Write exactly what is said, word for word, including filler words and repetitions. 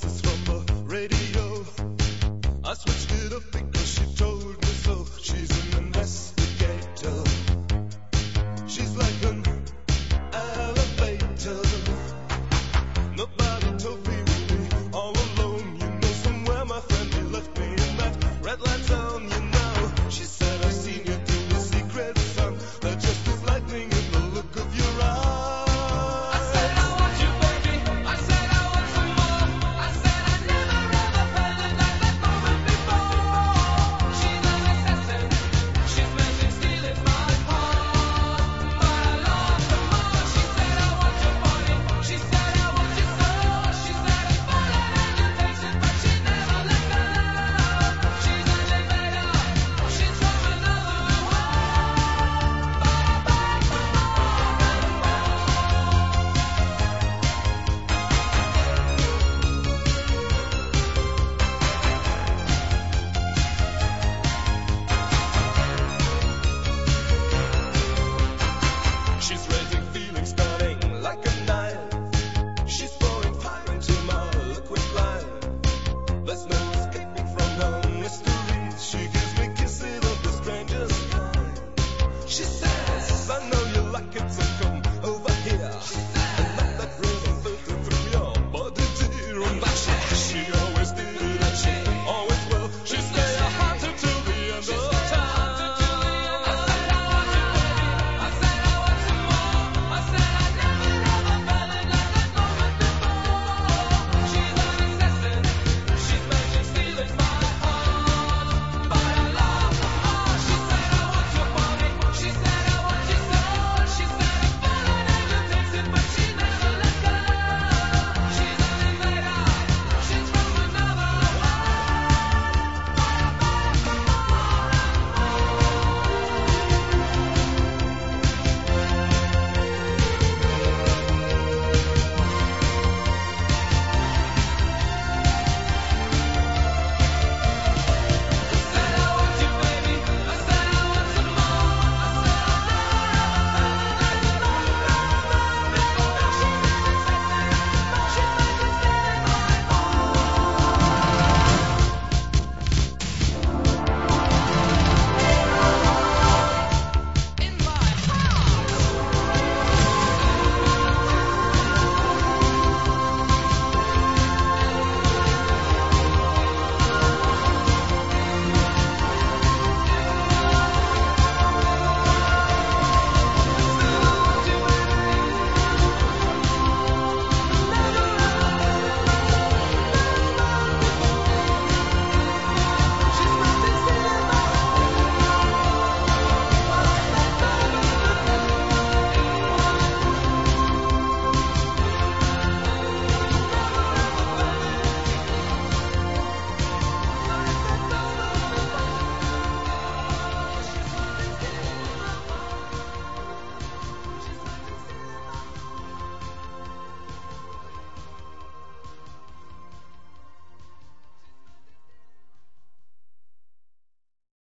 voices from the radio. I switched it up because she told me so. She's an investigator. She's like an elevator. Nobody told me we'd be all alone. You know somewhere my friend he left me in that red light zone. You know, she said I've seen you do the secret song. They're just as lightning in the look of your eyes. I said I want you, baby. I said I want some more. I said I never ever felt it like that moment before. She's an assassin. She's magic stealing my heart. But I love her more. She said I want your body. She said I want your soul. She said I'm falling and you taste it, but she never let go. She's an invader. She's from another world. But I beg for more and She's raising feelings starting like a knife. She's pouring fire into my liquid life. There's no escaping from her mysteries. She gives me kisses of the strangest kind. She says, I know you like it so